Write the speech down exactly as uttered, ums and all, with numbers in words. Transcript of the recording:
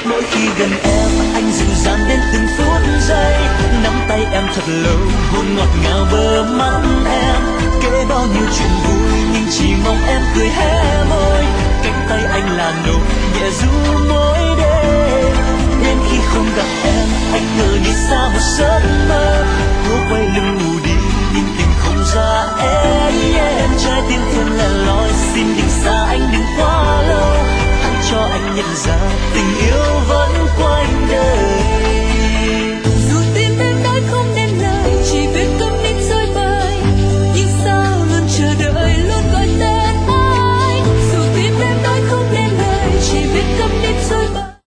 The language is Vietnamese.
Mỗi khi gần em anh dịu dàng đến từng phút giây, nắm tay em thật lâu hôn ngọt ngào bờ mắt em, kể bao nhiêu chuyện vui nhưng chỉ mong em cười hết